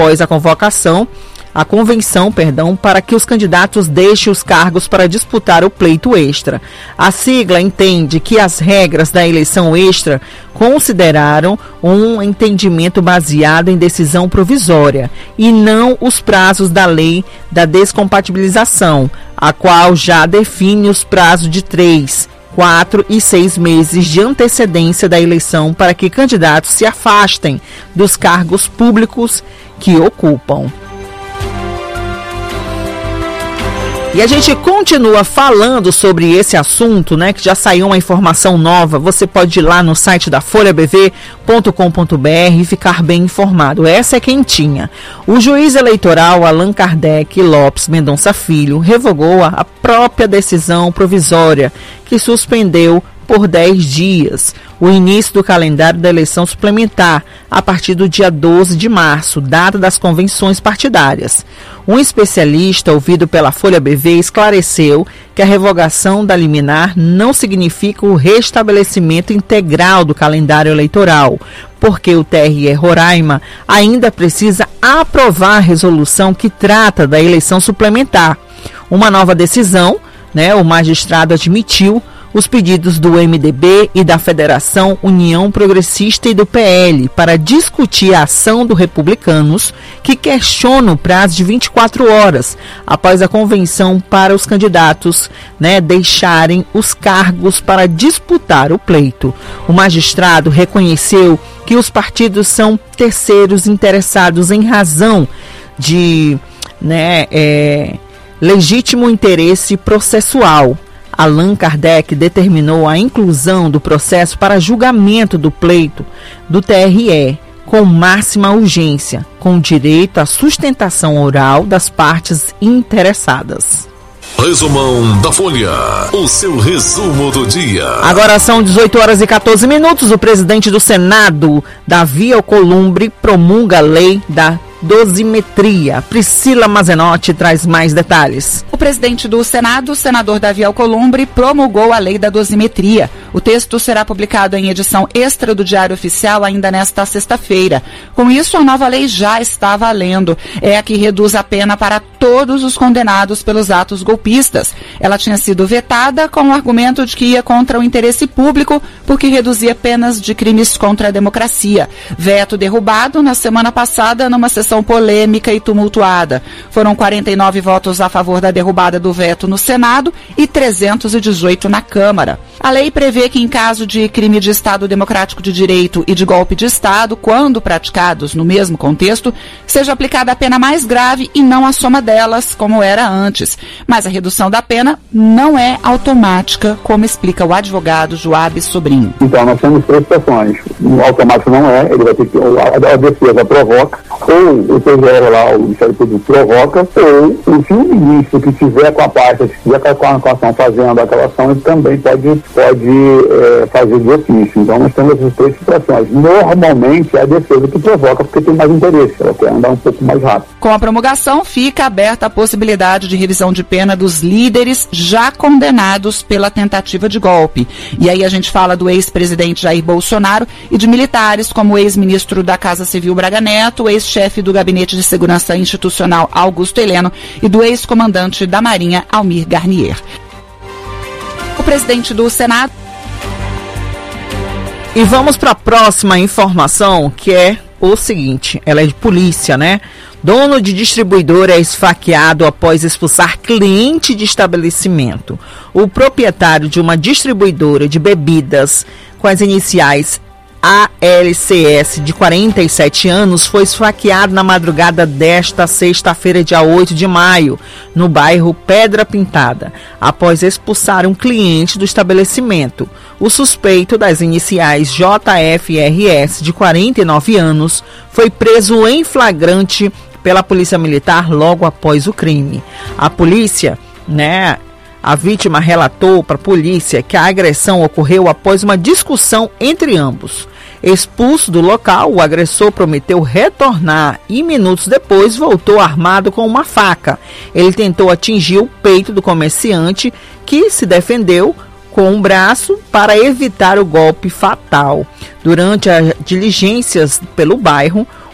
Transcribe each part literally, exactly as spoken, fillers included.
após a convocação, a convenção, perdão, para que os candidatos deixem os cargos para disputar o pleito extra. A sigla entende que as regras da eleição extra consideraram um entendimento baseado em decisão provisória e não os prazos da lei da descompatibilização, a qual já define os prazos de três, quatro e seis meses de antecedência da eleição para que candidatos se afastem dos cargos públicos que ocupam. E a gente continua falando sobre esse assunto, né, que já saiu uma informação nova. Você pode ir lá no site da folha b v ponto com ponto b r e ficar bem informado. Essa é quentinha. O juiz eleitoral Allan Kardec Lopes Mendonça Filho revogou a própria decisão provisória que suspendeu por dez dias o início do calendário da eleição suplementar a partir do dia doze de março, data das convenções partidárias. Um especialista ouvido pela Folha B V esclareceu que a revogação da liminar não significa o restabelecimento integral do calendário eleitoral, porque o T R E Roraima ainda precisa aprovar a resolução que trata da eleição suplementar. Uma nova decisão, né, o magistrado admitiu os pedidos do M D B e da Federação União Progressista e do P L para discutir a ação do Republicanos, que questiona o prazo de vinte e quatro horas após a convenção para os candidatos, né, deixarem os cargos para disputar o pleito. O magistrado reconheceu que os partidos são terceiros interessados em razão de, né, é, legítimo interesse processual. Allan Kardec determinou a inclusão do processo para julgamento do pleito do T R E com máxima urgência, com direito à sustentação oral das partes interessadas. Resumão da Folha, o seu resumo do dia. Agora são dezoito horas e quatorze minutos. O presidente do Senado, Davi Alcolumbre, promulga a lei da dosimetria. Priscila Mazenotti traz mais detalhes. O presidente do Senado, senador Davi Alcolumbre, promulgou a lei da dosimetria. O texto será publicado em edição extra do Diário Oficial ainda nesta sexta-feira. Com isso, a nova lei já está valendo. É a que reduz a pena para todos os condenados pelos atos golpistas. Ela tinha sido vetada com o argumento de que ia contra o interesse público, porque reduzia penas de crimes contra a democracia. Veto derrubado na semana passada numa sessão polêmica e tumultuada. Foram quarenta e nove votos a favor da derrubada do veto no Senado e trezentos e dezoito na Câmara. A lei prevê que, em caso de crime de Estado Democrático de Direito e de golpe de Estado, quando praticados no mesmo contexto, seja aplicada a pena mais grave e não a soma delas, como era antes. Mas a redução da pena não é automática, como explica o advogado Joab Sobrinho. Então, nós temos três situações. O automático não é, ele vai ter que, a defesa provoca, ou o P G R lá, o Ministério Público provoca, ou se o ministro que tiver com a parte, se tiver com a, com a ação fazendo aquela ação, ele também pode, pode é, fazer de ofício. Então nós temos essas três situações. Normalmente é a defesa que provoca, porque tem mais interesse, ela quer andar um pouco mais rápido. Com a promulgação, fica aberta a possibilidade de revisão de pena dos líderes já condenados pela tentativa de golpe. E aí a gente fala do ex-presidente Jair Bolsonaro e de militares como o ex-ministro da Casa Civil Braga Neto, o ex-chefe do Gabinete de Segurança Institucional Augusto Heleno e do ex-comandante da Marinha Almir Garnier. O presidente do Senado. E vamos para a próxima informação, que é o seguinte, ela é de polícia, né? Dono de distribuidora é esfaqueado após expulsar cliente de estabelecimento. O proprietário de uma distribuidora de bebidas com as iniciais A L C S, de quarenta e sete anos, foi esfaqueado na madrugada desta sexta-feira, dia oito de maio, no bairro Pedra Pintada, após expulsar um cliente do estabelecimento. O suspeito, das iniciais J F R S, de quarenta e nove anos, foi preso em flagrante pela Polícia Militar logo após o crime. A polícia, né... A vítima relatou para a polícia que a agressão ocorreu após uma discussão entre ambos. Expulso do local, o agressor prometeu retornar e minutos depois voltou armado com uma faca. Ele tentou atingir o peito do comerciante, que se defendeu com um braço para evitar o golpe fatal. Durante as diligências pelo bairro,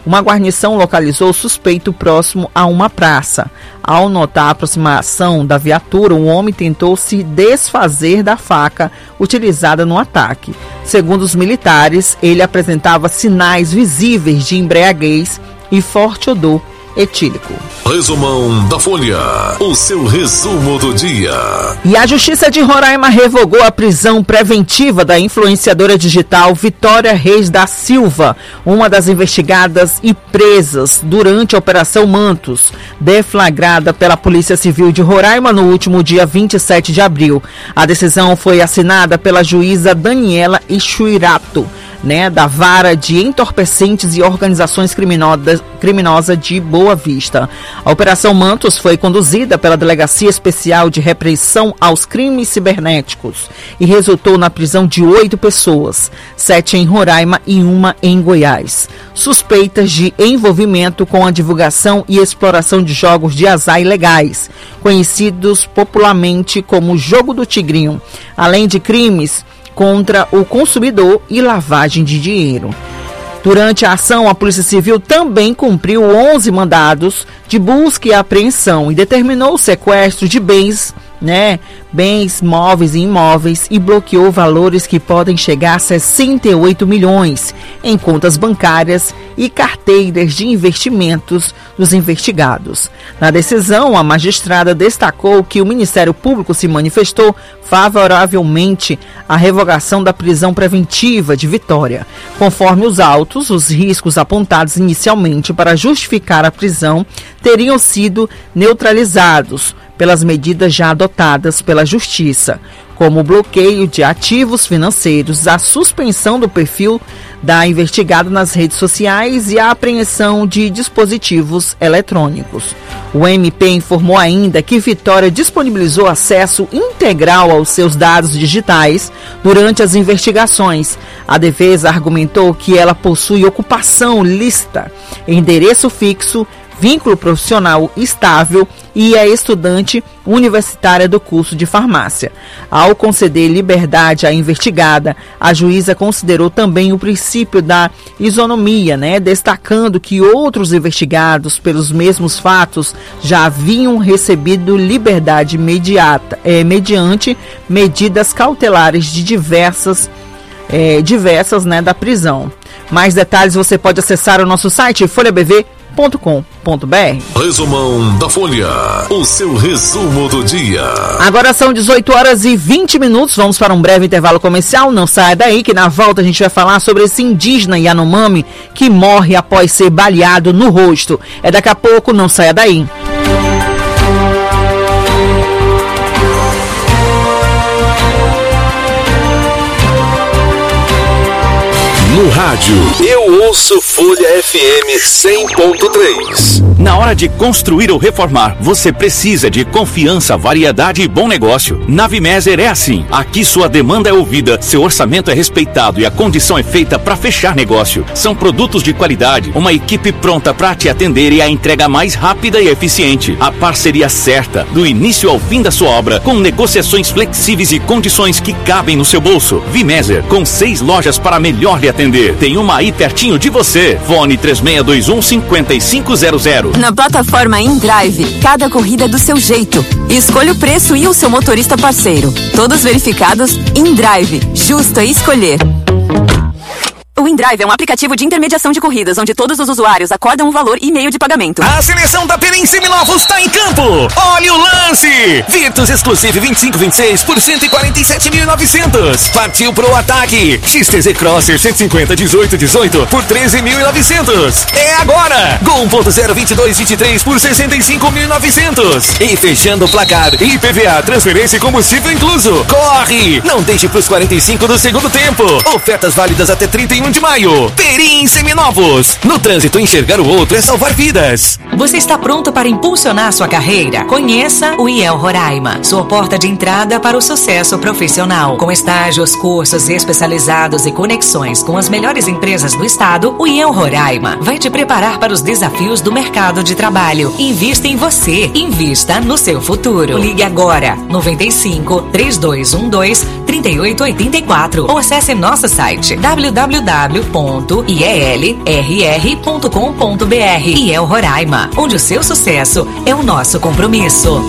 uma guarnição localizou o suspeito próximo a uma praça. Ao notar a aproximação da viatura, o homem tentou se desfazer da faca utilizada no ataque. Segundo os militares, ele apresentava sinais visíveis de embriaguez e forte odor etílico. Resumão da Folha, o seu resumo do dia. E a Justiça de Roraima revogou a prisão preventiva da influenciadora digital Vitória Reis da Silva, uma das investigadas e presas durante a Operação Mantos, deflagrada pela Polícia Civil de Roraima no último dia vinte e sete de abril. A decisão foi assinada pela juíza Daniela Ichuirato, né, da Vara de Entorpecentes e Organizações Criminosas, Criminosa de Boa Vista. A Operação Mantos foi conduzida pela Delegacia Especial de Repressão aos Crimes Cibernéticos e resultou na prisão de oito pessoas, sete em Roraima e uma em Goiás, suspeitas de envolvimento com a divulgação e exploração de jogos de azar ilegais, conhecidos popularmente como Jogo do Tigrinho, além de crimes contra o consumidor e lavagem de dinheiro. Durante a ação, a Polícia Civil também cumpriu onze mandados de busca e apreensão e determinou o sequestro de bens, né, bens móveis e imóveis e bloqueou valores que podem chegar a sessenta e oito milhões em contas bancárias e carteiras de investimentos dos investigados. Na decisão, a magistrada destacou que o Ministério Público se manifestou favoravelmente à revogação da prisão preventiva de Vitória. Conforme os autos, os riscos apontados inicialmente para justificar a prisão teriam sido neutralizados pelas medidas já adotadas pela Justiça, como o bloqueio de ativos financeiros, a suspensão do perfil da investigada nas redes sociais e a apreensão de dispositivos eletrônicos. O M P informou ainda que Vitória disponibilizou acesso integral aos seus dados digitais durante as investigações. A defesa argumentou que ela possui ocupação lícita, endereço fixo, vínculo profissional estável e é estudante universitária do curso de farmácia. Ao conceder liberdade à investigada, a juíza considerou também o princípio da isonomia, né, destacando que outros investigados pelos mesmos fatos já haviam recebido liberdade imediata, é, mediante medidas cautelares de diversas, é, diversas, né, da prisão. Mais detalhes você pode acessar o nosso site folha b v ponto com ponto b r. Resumão da Folha, o seu resumo do dia. Agora são dezoito horas e vinte minutos, vamos para um breve intervalo comercial. Não saia daí que na volta a gente vai falar sobre esse indígena Yanomami que morre após ser baleado no rosto. É daqui a pouco, não saia daí. No rádio, eu ouço Folha F M cem ponto três. Na hora de construir ou reformar, você precisa de confiança, variedade e bom negócio. Na Vimeser é assim. Aqui sua demanda é ouvida, seu orçamento é respeitado e a condição é feita para fechar negócio. São produtos de qualidade, uma equipe pronta para te atender e a entrega mais rápida e eficiente. A parceria certa, do início ao fim da sua obra, com negociações flexíveis e condições que cabem no seu bolso. Vimeser, com seis lojas para melhor lhe atender. Tem uma aí pertinho de você. Fone três seis dois um, cinco cinco zero zero. Na plataforma InDrive, cada corrida é do seu jeito. Escolha o preço e o seu motorista parceiro. Todos verificados. InDrive, justo a escolher. O InDrive é um aplicativo de intermediação de corridas, onde todos os usuários acordam um valor e meio de pagamento. A seleção da Perim Seminovos está em campo. Olha o lance! Virtus Exclusive vinte e cinco vinte e seis por cento e quarenta e sete mil e novecentos. Partiu pro ataque. X T Z Crosser cento e cinquenta dezoito dezoito por treze mil e novecentos. É agora! Gol um ponto zero vinte e dois vinte e três por sessenta e cinco mil e novecentos. E fechando o placar, I P V A, transferência e combustível incluso. Corre! Não deixe pros quarenta e cinco do segundo tempo. Ofertas válidas até trinta e um de maio. Perim Seminovos. No trânsito, enxergar o outro é salvar vidas. Você está pronto para impulsionar sua carreira? Conheça o I E L Roraima, sua porta de entrada para o sucesso profissional. Com estágios, cursos especializados e conexões com as melhores empresas do estado, o I E L Roraima vai te preparar para os desafios do mercado de trabalho. Invista em você. Invista no seu futuro. Ligue agora. noventa e cinco, três dois um dois, três trinta e oito oitenta e quatro ou acesse nosso site w w w ponto i e l r r ponto com ponto b r. I E L Roraima, onde o seu sucesso é o nosso compromisso.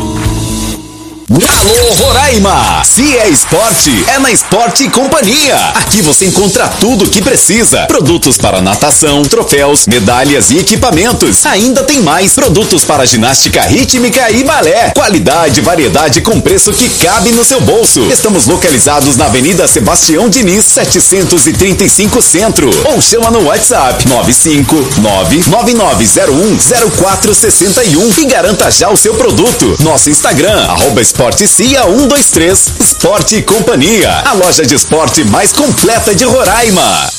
Alô Roraima! Se é esporte, é na Esporte Companhia. Aqui você encontra tudo o que precisa. Produtos para natação, troféus, medalhas e equipamentos. Ainda tem mais produtos para ginástica rítmica e balé. Qualidade e variedade com preço que cabe no seu bolso. Estamos localizados na Avenida Sebastião Diniz, setecentos e trinta e cinco Centro. Ou chama no WhatsApp nove cinco nove nove nove zero um zero quatro seis um e garanta já o seu produto. Nosso Instagram, arroba Esporte Cia um dois três, Esporte Companhia, a loja de esporte mais completa de Roraima.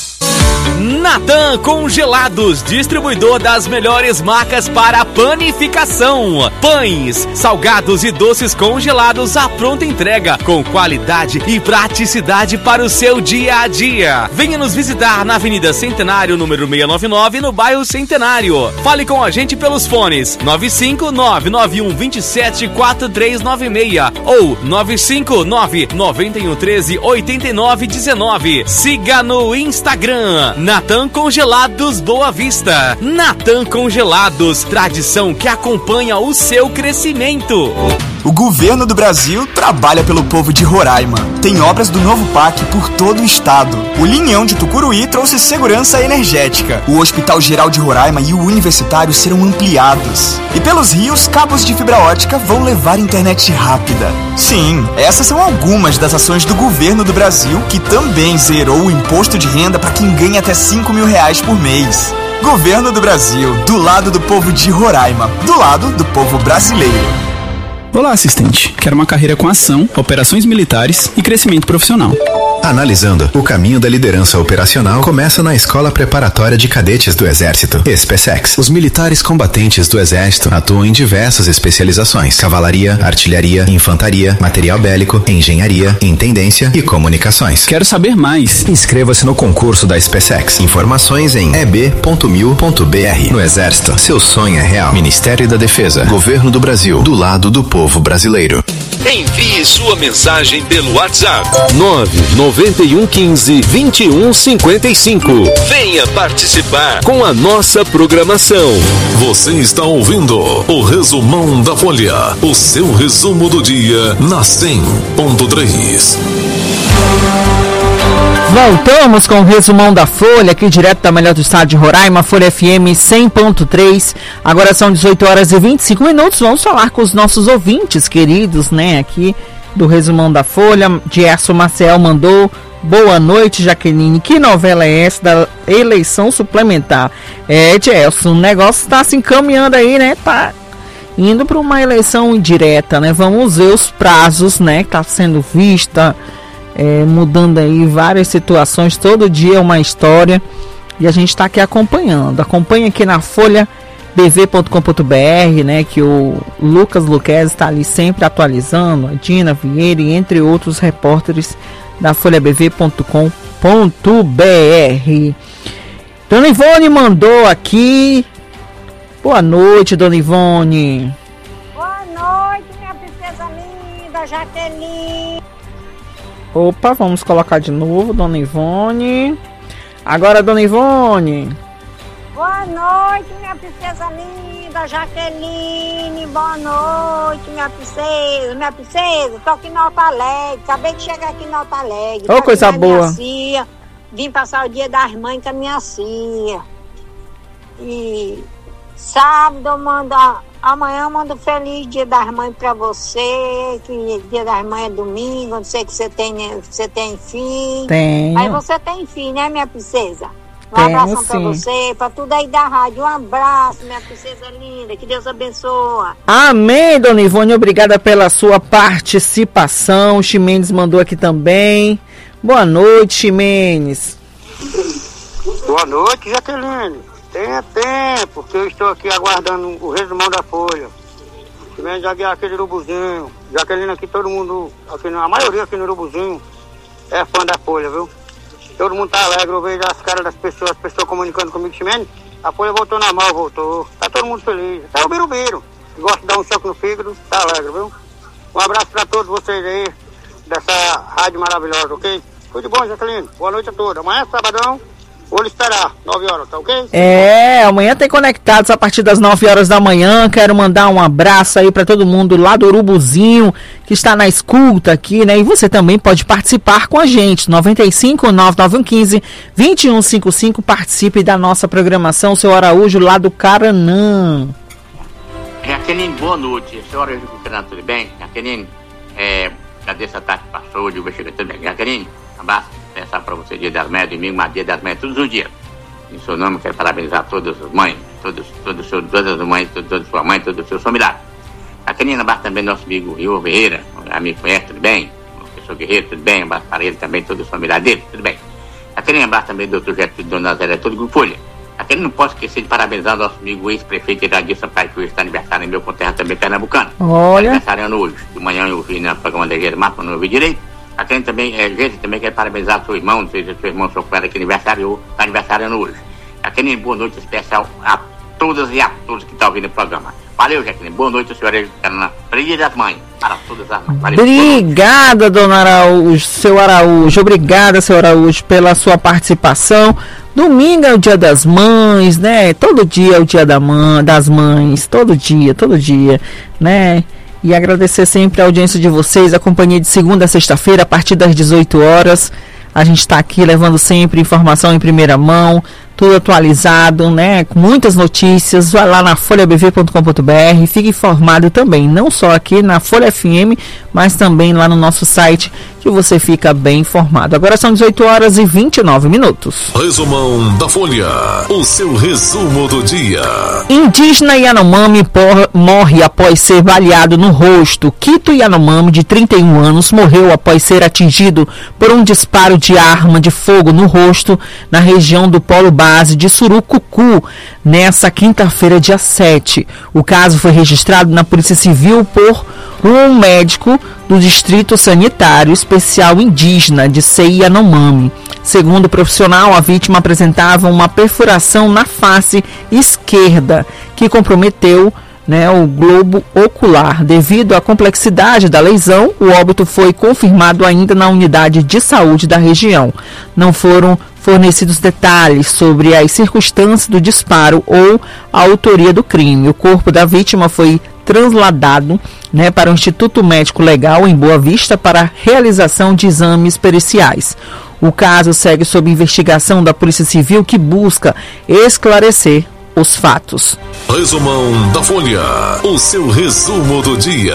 Natan Congelados, distribuidor das melhores marcas para panificação. Pães, salgados e doces congelados à pronta entrega, com qualidade e praticidade para o seu dia a dia. Venha nos visitar na Avenida Centenário, número seiscentos e noventa e nove, no bairro Centenário. Fale com a gente pelos fones nove cinco nove nove um dois sete quatro três nove seis ou nove cinco nove nove um um três oito nove um nove. Siga no Instagram Natan Congelados Boa Vista. Natan Congelados, tradição que acompanha o seu crescimento. O governo do Brasil trabalha pelo povo de Roraima. Tem obras do novo P A C por todo o estado. O Linhão de Tucuruí trouxe segurança energética. O Hospital Geral de Roraima e o Universitário serão ampliados. E pelos rios, cabos de fibra ótica vão levar internet rápida. Sim, essas são algumas das ações do governo do Brasil, que também zerou o imposto de renda para quem ganha até cinco mil reais por mês. Governo do Brasil, do lado do povo de Roraima, do lado do povo brasileiro. Olá, assistente. Quero uma carreira com ação, operações militares e crescimento profissional. Analisando, o caminho da liderança operacional começa na Escola Preparatória de Cadetes do Exército, SpaceX. Os militares combatentes do Exército atuam em diversas especializações: cavalaria, artilharia, infantaria, material bélico, engenharia, intendência e comunicações. Quero saber mais. Inscreva-se no concurso da SpaceX. Informações em e b ponto mil ponto b r. No Exército, seu sonho é real. Ministério da Defesa, Governo do Brasil, do lado do povo brasileiro. Envie sua mensagem pelo WhatsApp nove nove um um cinco vinte e um cinquenta e cinco. Venha participar com a nossa programação. Você está ouvindo o Resumão da Folha, o seu resumo do dia na cem ponto três. Voltamos com o resumão da Folha, aqui direto da melhor do estado de Roraima, Folha F M cem ponto três. Agora são dezoito horas e vinte e cinco minutos. Vamos falar com os nossos ouvintes queridos, né, aqui do resumão da Folha. Gerson Maciel mandou: boa noite, Jaqueline. Que novela é essa da eleição suplementar? É, Gerson, o negócio está se encaminhando aí, né? Tá indo para uma eleição indireta, né? Vamos ver os prazos, né, que está sendo vista. É, mudando aí várias situações, todo dia uma história, e a gente está aqui acompanhando. Acompanha aqui na folha b v ponto com ponto b r, né, que o Lucas Luquez está ali sempre atualizando, a Dina Vieira e entre outros repórteres da folha b v ponto com ponto b r. Dona Ivone mandou aqui: boa noite, Dona Ivone. Boa noite, minha princesa linda, Jaqueline. Opa, vamos colocar de novo, Dona Ivone. Agora, Dona Ivone. Boa noite, minha princesa linda, Jaqueline. Boa noite, minha princesa. Minha princesa, tô aqui no Alto Alegre. Acabei de chegar aqui no Alto Alegre. Ô, oh, coisa boa. Cia. Vim passar o dia das mães com a minha cia. E sábado eu mando... Amanhã eu mando feliz Dia das Mães pra você, que Dia das Mães é domingo, não sei que você tem, você tem filho. Tenho. Aí você tem filho, né, minha princesa? Um Tenho, abração sim. Pra você, pra tudo aí da rádio. Um abraço, minha princesa linda, que Deus abençoe. Amém, Dona Ivone, obrigada pela sua participação. O Ximenes mandou aqui também. Boa noite, Ximenes. Boa noite, Jaqueline. Tenha tempo, porque eu estou aqui aguardando o resumão da Folha. Ximenes Aguiar aqui de Urubuzinho. Jaqueline aqui, todo mundo, aqui, a maioria aqui no Urubuzinho é fã da Folha, viu? Todo mundo tá alegre, eu vejo as caras das pessoas, as pessoas comunicando comigo. Ximenes, a Folha voltou na mão, voltou. Tá todo mundo feliz. Até o Birubiru, que gosta de dar um choque no fígado, tá alegre, viu? Um abraço pra todos vocês aí, dessa rádio maravilhosa, ok? Tudo bom, Jaqueline? Boa noite a todos. Amanhã, sabadão, vou lhe esperar, nove horas, tá ok? É, amanhã tem Conectados a partir das nove horas da manhã. Quero mandar um abraço aí para todo mundo lá do Urubuzinho, que está na escuta aqui, né? E você também pode participar com a gente, noventa e cinco, nove nove um um cinco, dois um cinco cinco, participe da nossa programação, seu Araújo lá do Caranã. Jaqueline, boa noite. Senhora Araújo do Caranã, tudo bem? Jaqueline, é, cadê essa tarde que passou? De chega tudo bem. Jaqueline, abraço, pensar para você, dia das mães, domingo, mas dia das mães, todos os dias. Em seu nome, quero parabenizar todas as mães, todos, todos, todas as mães, todas as suas mães, todos os seus familiares. Jaqueline, abraço também nosso amigo Rio Ferreira, amigo conhece, tudo bem? O professor Guerreiro, tudo bem? Abraço para ele também, todos os familiares dele, tudo bem? Jaqueline, abraço também do doutor Getúlio, Dona Zélia, todo o Grupo Folha. Jaqueline, não posso esquecer de parabenizar nosso amigo ex-prefeito Iradir Sampaio, que hoje está aniversário em meu conterrâneo também pernambucano. Olha. Aniversariando hoje. De manhã eu vi na programa da Gera Mapa, não ouvi direito. Jaqueline também, é, gente, também quer parabenizar seu irmão, não sei se seu irmão sofreu que aniversariou, está aniversariando hoje. Jaqueline, boa noite especial a todas e a todos que estão ouvindo o programa. Valeu, Jaqueline. Boa noite, senhora Carolina. Feliz das mães. Para todas as mães. Valeu. Obrigada, dona Araújo, seu Araújo. Obrigada, seu Araújo, pela sua participação. Domingo é o dia das mães, né? Todo dia é o dia da mãe, das mães. Todo dia, todo dia, né? E agradecer sempre a audiência de vocês, a companhia de segunda a sexta-feira, a partir das dezoito horas. A gente está aqui levando sempre informação em primeira mão, tudo atualizado, né? Com muitas notícias. Vai lá na folha b v ponto com ponto b r, fique informado também, não só aqui na Folha F M, mas também lá no nosso site, que você fica bem informado. Agora são dezoito horas e vinte e nove minutos. Resumão da Folha, o seu resumo do dia. Indígena Yanomami por, morre após ser baleado no rosto. Quito Yanomami, de trinta e um anos, morreu após ser atingido por um disparo de arma de fogo no rosto na região do Polo Base de Surucucu, nessa quinta-feira, dia sete. O caso foi registrado na Polícia Civil por um médico do Distrito Sanitário Especial Indígena de Sei Yanomami. Segundo o profissional, a vítima apresentava uma perfuração na face esquerda que comprometeu, né, o globo ocular. Devido à complexidade da lesão, o óbito foi confirmado ainda na unidade de saúde da região. Não foram fornecidos detalhes sobre as circunstâncias do disparo ou a autoria do crime. O corpo da vítima foi trasladado, né, para o Instituto Médico Legal em Boa Vista para realização de exames periciais. O caso segue sob investigação da Polícia Civil, que busca esclarecer os fatos. Resumão da Folha, o seu resumo do dia.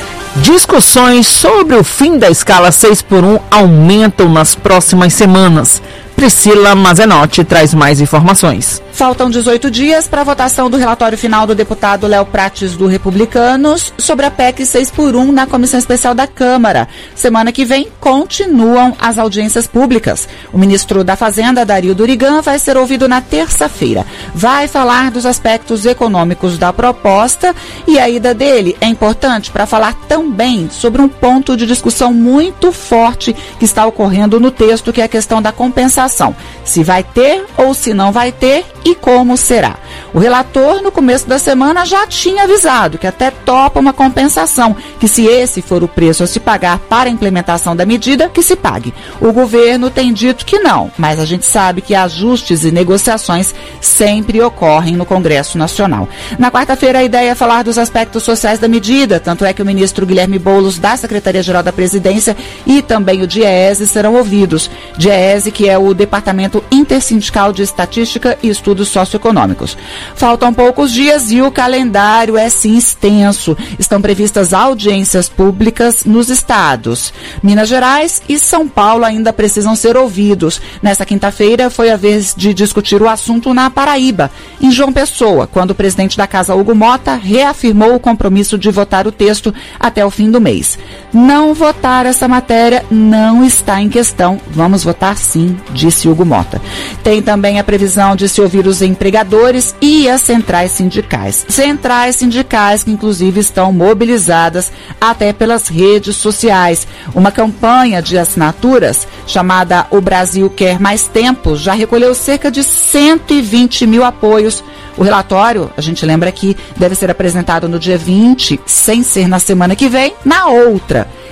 Discussões sobre o fim da escala seis por um aumentam nas próximas semanas. Priscila Mazenotti traz mais informações. Faltam dezoito dias para a votação do relatório final do deputado Léo Prates, do Republicanos, sobre a P E C seis por um na Comissão Especial da Câmara. Semana que vem continuam as audiências públicas. O ministro da Fazenda, Dario Durigan, vai ser ouvido na terça-feira. Vai falar dos aspectos econômicos da proposta, e a ida dele é importante para falar também sobre um ponto de discussão muito forte que está ocorrendo no texto, que é a questão da compensação. Se vai ter ou se não vai ter e como será. O relator, no começo da semana, já tinha avisado que até topa uma compensação, que se esse for o preço a se pagar para a implementação da medida, que se pague. O governo tem dito que não, mas a gente sabe que ajustes e negociações sempre ocorrem no Congresso Nacional. Na quarta-feira, a ideia é falar dos aspectos sociais da medida, tanto é que o ministro Guilherme Boulos, da Secretaria-Geral da Presidência, e também o DIEESE serão ouvidos. DIEESE, que é o Departamento Intersindical de Estatística e Estudos Socioeconômicos. Faltam poucos dias e o calendário é sim extenso. Estão previstas audiências públicas nos estados. Minas Gerais e São Paulo ainda precisam ser ouvidos. Nessa quinta-feira foi a vez de discutir o assunto na Paraíba, em João Pessoa, quando o presidente da Casa, Hugo Mota, reafirmou o compromisso de votar o texto até o fim do mês. Não votar essa matéria não está em questão. Vamos votar sim, disse Hugo Mota. Tem também a previsão de se ouvir os empregadores e as centrais sindicais. Centrais sindicais que, inclusive, estão mobilizadas até pelas redes sociais. Uma campanha de assinaturas chamada O Brasil Quer Mais Tempo já recolheu cerca de cento e vinte mil apoios. O relatório, a gente lembra que deve ser apresentado no dia vinte, sem ser na semana que vem, na outra.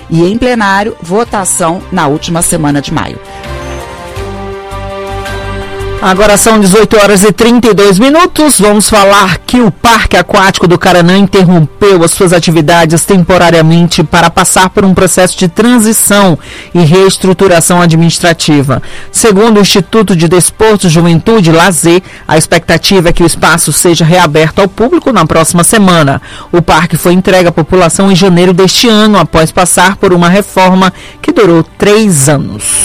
e em plenário, votação na última semana de maio. Agora são dezoito horas e trinta e dois minutos. Vamos falar que o Parque Aquático do Caranã interrompeu as suas atividades temporariamente para passar por um processo de transição e reestruturação administrativa. Segundo o Instituto de Desporto, Juventude e Lazer, a expectativa é que o espaço seja reaberto ao público na próxima semana. O parque foi entregue à população em janeiro deste ano, após passar por uma reforma que durou três anos.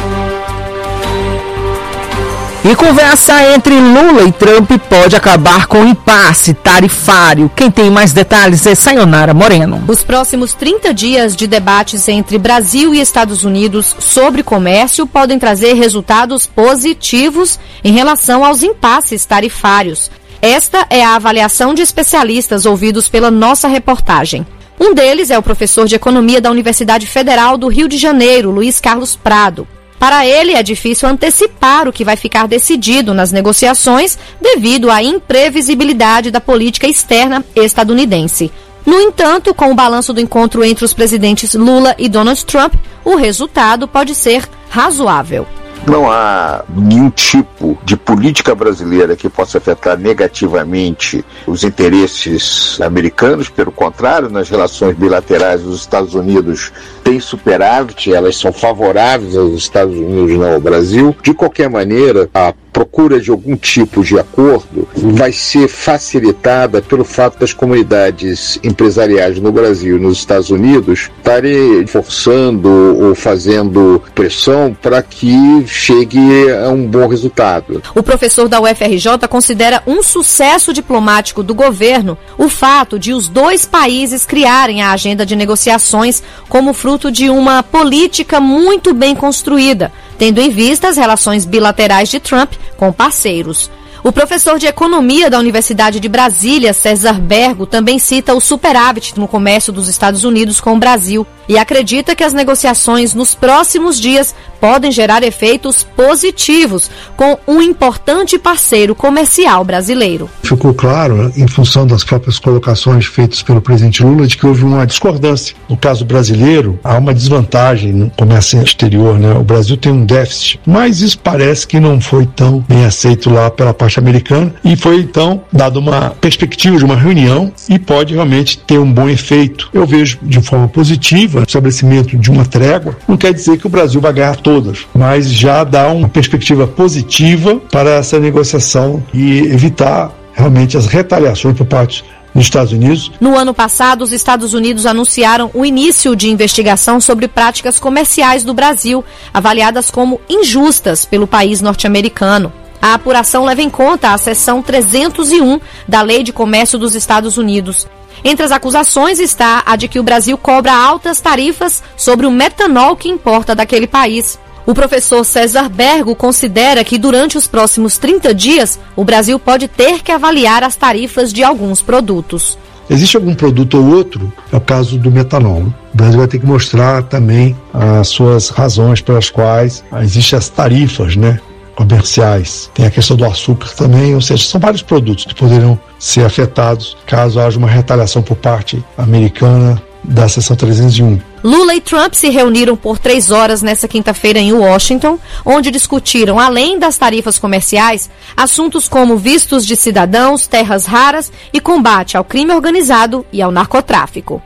E conversa entre Lula e Trump pode acabar com o impasse tarifário. Quem tem mais detalhes é Sayonara Moreno. Os próximos trinta dias de debates entre Brasil e Estados Unidos sobre comércio podem trazer resultados positivos em relação aos impasses tarifários. Esta é a avaliação de especialistas ouvidos pela nossa reportagem. Um deles é o professor de Economia da Universidade Federal do Rio de Janeiro, Luiz Carlos Prado. Para ele, é difícil antecipar o que vai ficar decidido nas negociações devido à imprevisibilidade da política externa estadunidense. No entanto, com o balanço do encontro entre os presidentes Lula e Donald Trump, o resultado pode ser razoável. Não há nenhum tipo de política brasileira que possa afetar negativamente os interesses americanos. Pelo contrário, nas relações bilaterais, os Estados Unidos têm superávit, elas são favoráveis aos Estados Unidos, não ao Brasil. De qualquer maneira, a procura de algum tipo de acordo vai ser facilitada pelo fato das comunidades empresariais no Brasil e nos Estados Unidos estarem forçando ou fazendo pressão para que chegue a um bom resultado. O professor da U F R J considera um sucesso diplomático do governo o fato de os dois países criarem a agenda de negociações como fruto de uma política muito bem construída, tendo em vista as relações bilaterais de Trump com parceiros. O professor de Economia da Universidade de Brasília, César Bergo, também cita o superávit no comércio dos Estados Unidos com o Brasil e acredita que as negociações nos próximos dias podem gerar efeitos positivos com um importante parceiro comercial brasileiro. Ficou claro, em função das próprias colocações feitas pelo presidente Lula, de que houve uma discordância. No caso brasileiro, há uma desvantagem no comércio exterior, né? O Brasil tem um déficit, mas isso parece que não foi tão bem aceito lá pela parte americana e foi então dada uma perspectiva de uma reunião e pode realmente ter um bom efeito. Eu vejo de forma positiva o estabelecimento de uma trégua. Não quer dizer que o Brasil vai ganhar todas, mas já dá uma perspectiva positiva para essa negociação e evitar realmente as retaliações por parte dos Estados Unidos. No ano passado, os Estados Unidos anunciaram o início de investigação sobre práticas comerciais do Brasil, avaliadas como injustas pelo país norte-americano. A apuração leva em conta a seção trezentos e um da Lei de Comércio dos Estados Unidos. Entre as acusações está a de que o Brasil cobra altas tarifas sobre o metanol que importa daquele país. O professor César Bergo considera que durante os próximos trinta dias, o Brasil pode ter que avaliar as tarifas de alguns produtos. Existe algum produto ou outro, é o caso do metanol. O Brasil vai ter que mostrar também as suas razões pelas quais existem as tarifas, né, comerciais. Tem a questão do açúcar também, ou seja, são vários produtos que poderiam ser afetados caso haja uma retaliação por parte americana da seção trezentos e um. Lula e Trump se reuniram por três horas nesta quinta-feira em Washington, onde discutiram, além das tarifas comerciais, assuntos como vistos de cidadãos, terras raras e combate ao crime organizado e ao narcotráfico.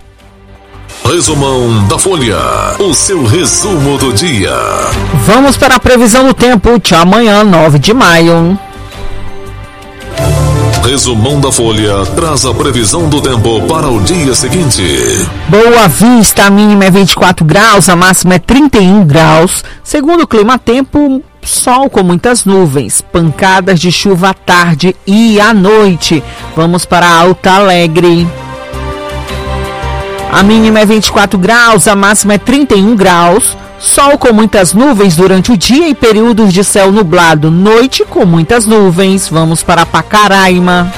Resumão da Folha, o seu resumo do dia. Vamos para a previsão do tempo de amanhã, nove de maio. Resumão da Folha traz a previsão do tempo para o dia seguinte. Boa Vista, a mínima é vinte e quatro graus, a máxima é trinta e um graus. Segundo o clima-tempo, sol com muitas nuvens, pancadas de chuva à tarde e à noite. Vamos para Alto Alegre. A mínima é vinte e quatro graus, a máxima é trinta e um graus. Sol com muitas nuvens durante o dia e períodos de céu nublado. Noite com muitas nuvens. Vamos para Pacaraima.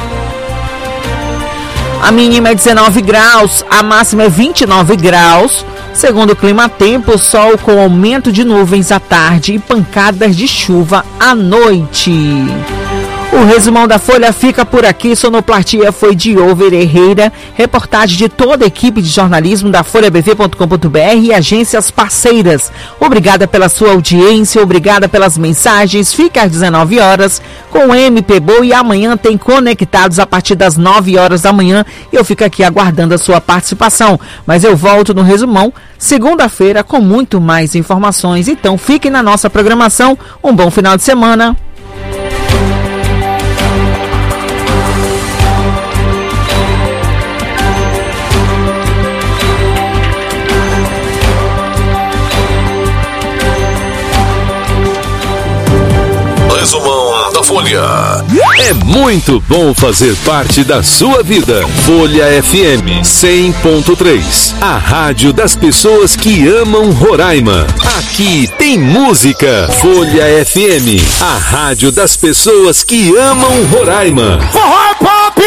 A mínima é dezenove graus, a máxima é vinte e nove graus. Segundo o clima-tempo, sol com aumento de nuvens à tarde e pancadas de chuva à noite. O resumão da Folha fica por aqui. Sonoplastia foi de Over Herrera. Reportagem de toda a equipe de jornalismo da folha b v ponto com ponto b r e agências parceiras. Obrigada pela sua audiência, obrigada pelas mensagens. Fica às dezenove horas com o M P Boa e amanhã tem Conectados a partir das nove horas da manhã. E eu fico aqui aguardando a sua participação. Mas eu volto no resumão segunda-feira com muito mais informações. Então fiquem na nossa programação. Um bom final de semana. Resumão da Folha. É muito bom fazer parte da sua vida. Folha F M cem ponto três. A rádio das pessoas que amam Roraima. Aqui tem música. Folha F M. A rádio das pessoas que amam Roraima. Forró Pop!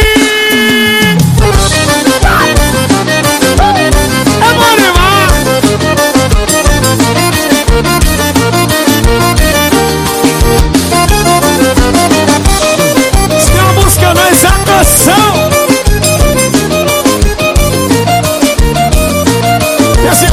É Marimar! Se a música não é exaltação. E assim,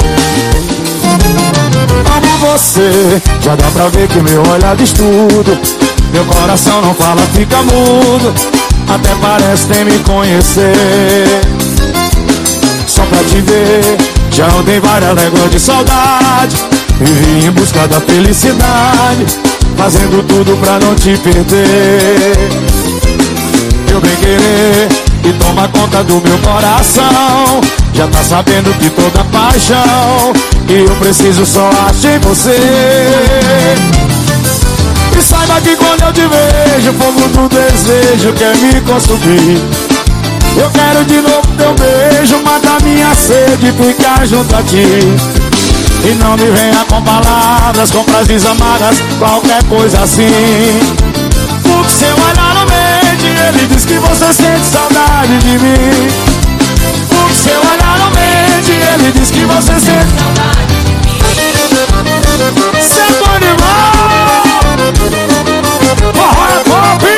amo você. Já dá pra ver que meu olhar diz tudo. Meu coração não fala, fica mudo. Até parece nem me conhecer. Só pra te ver, já andei várias léguas de saudade. Vivi em busca da felicidade, fazendo tudo pra não te perder. Meu bem querer, e toma conta do meu coração. Já tá sabendo que toda paixão que eu preciso só acho em você. E saiba que quando eu te vejo, o fogo do desejo quer me consumir. Eu quero de novo teu beijo, matar minha sede e ficar junto a ti. E não me venha com palavras, com frases amadas, qualquer coisa assim. Porque seu olhar não mente, ele diz que você sente saudade de mim. Porque seu olhar não mente, ele diz que você sente saudade de mim. Cê é bom demais. Forró é pop.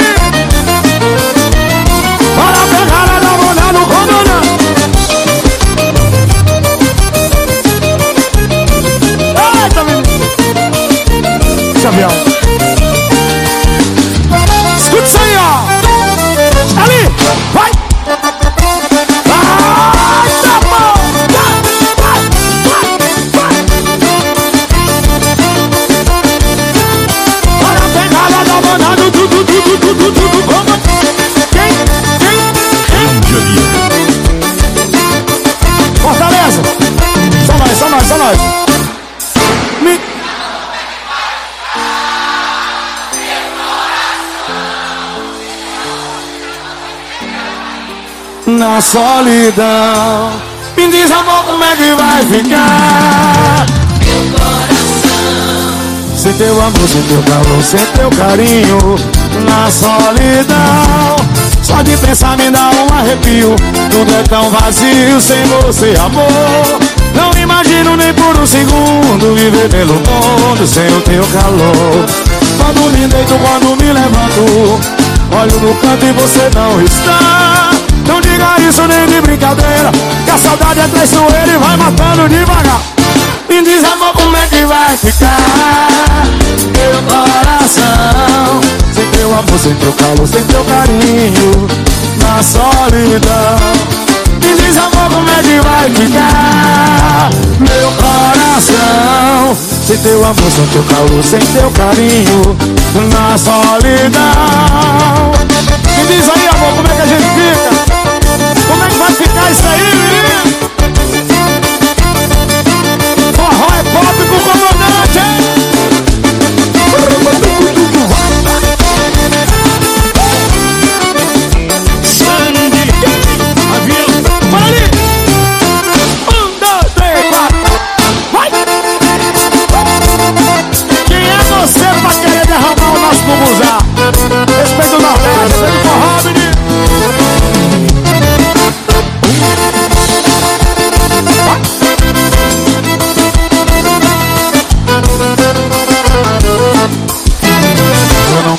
Para a pegada da bunda no comando. Eita, menino. Gabriel. Escuta isso aí, ó. Ali, vai. Vai, tá bom. Vai, vai, vai, vai. Para a pegada da bunda no tu, tu, tu, tu, tu, tu, tu, tu. Vamos. Quem? Quem? Fortaleza. Só nós, só nós, só nós. Me... Na solidão, me diz amor como é que vai ficar. Meu coração, sem teu amor, sem teu calor, sem teu carinho. Na solidão, só de pensar me dá um arrepio. Tudo é tão vazio sem você, amor. Não imagino nem por um segundo viver pelo mundo sem o teu calor. Quando me deito, quando me levanto, olho no canto e você não está. Não diga isso nem de brincadeira, que a saudade é traiçoeira e vai matando devagar. Me diz amor como é que vai ficar meu coração, sem teu amor, sem teu calor, sem teu carinho. Na solidão, me diz amor como é que vai ficar meu coração, sem teu amor, sem teu calor, sem teu carinho. Na solidão, me diz aí amor como é que a gente fica. Como é que vai ficar isso aí, menino? Forró é pop com o comandante, hein? Sandy, avião, para ali! Um, dois, três, quatro, vai! Quem é você pra querer derramar o nosso bubuzá? Respeito o Nordeste, respeito o forró, menino!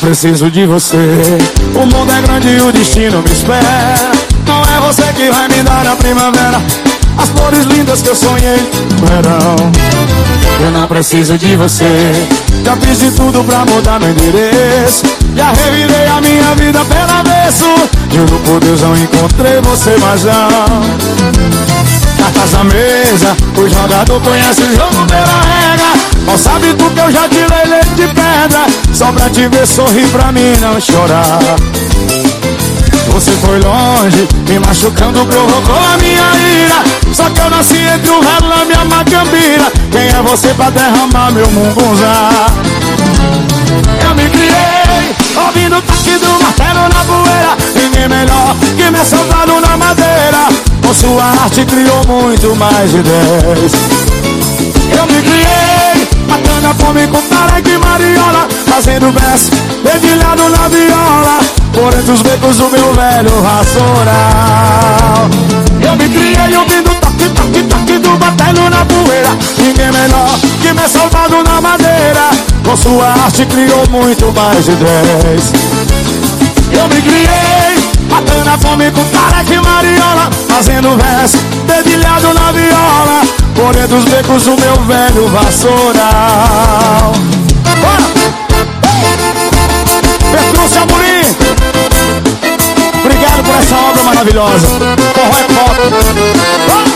preciso de você. O mundo é grande e o destino me espera. Não é você que vai me dar a primavera, as flores lindas que eu sonhei no verão. Eu não preciso de você. Já fiz de tudo pra mudar meu endereço. Já revirei a minha vida pelo avesso. Juro por Deus, não encontrei você, mas não. Cartas na mesa, o jogador conhece o jogo pela regra. Mal sabe tu que eu já tirei leite de pedra, só pra te ver sorrir, pra mim não chorar. Você foi longe, me machucando, provocou a minha ira. Só que eu nasci entre o relame e a macambira. Quem é você pra derramar meu mungunzá? Eu me criei, ouvindo o toque do martelo na poeira. Ninguém melhor que me soldado na madeira. Com sua arte criou muito mais de dez. Eu me criei, matando a fome com tareca e mariola, fazendo verso, dedilhado na viola, por entre os becos do meu velho racional. Eu me criei ouvindo toque, toque, toque do martelo na poeira. Ninguém melhor que me soldado na madeira. Com sua arte criou muito mais de dez. Eu me criei, matando a fome com tareca e mariola, fazendo verso, dedilhado na viola, por entre os becos do meu velho vassoural. Petrúcio Amorim, obrigado por essa obra maravilhosa. Forró é pop.